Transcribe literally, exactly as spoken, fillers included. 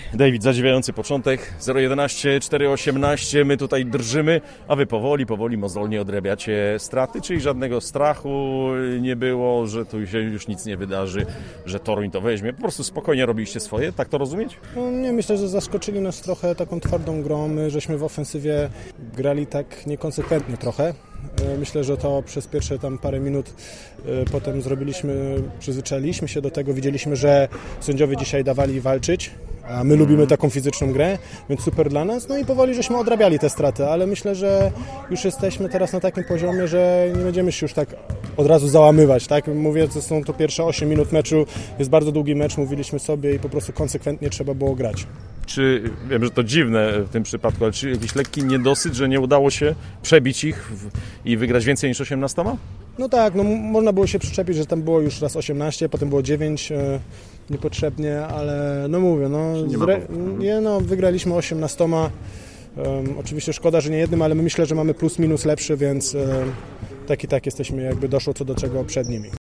David, zadziwiający początek, zero jedenaście, cztery osiemnaście, my tutaj drżymy, a wy powoli, powoli, mozolnie odrabiacie straty, czyli żadnego strachu nie było, że tu się już nic nie wydarzy, że Toruń to weźmie, po prostu spokojnie robiliście swoje, tak to rozumieć? No, nie, myślę, że zaskoczyli nas trochę taką twardą grą, my żeśmy w ofensywie grali tak niekonsekwentnie trochę. Myślę, że to przez pierwsze tam parę minut potem zrobiliśmy, przyzwyczailiśmy się do tego, widzieliśmy, że sędziowie dzisiaj dawali walczyć, a my lubimy taką fizyczną grę, więc super dla nas. No i powoli żeśmy odrabiali te straty, ale myślę, że już jesteśmy teraz na takim poziomie, że nie będziemy się już tak od razu załamywać, tak? Mówię, że są to pierwsze osiem minut meczu, jest bardzo długi mecz, mówiliśmy sobie i po prostu konsekwentnie trzeba było grać. Czy, wiem, że to dziwne w tym przypadku, ale czy jakiś lekki niedosyt, że nie udało się przebić ich w, i wygrać więcej niż osiemnastoma? No tak, no można było się przyczepić, że tam było już raz osiemnaście, potem było dziewięć e, niepotrzebnie, ale no mówię, no, nie zre, nie, no wygraliśmy osiemnastoma. Um, oczywiście szkoda, że nie jednym, ale my myślę, że mamy plus minus lepszy, więc e, tak i tak jesteśmy, jakby doszło co do czego przed nimi.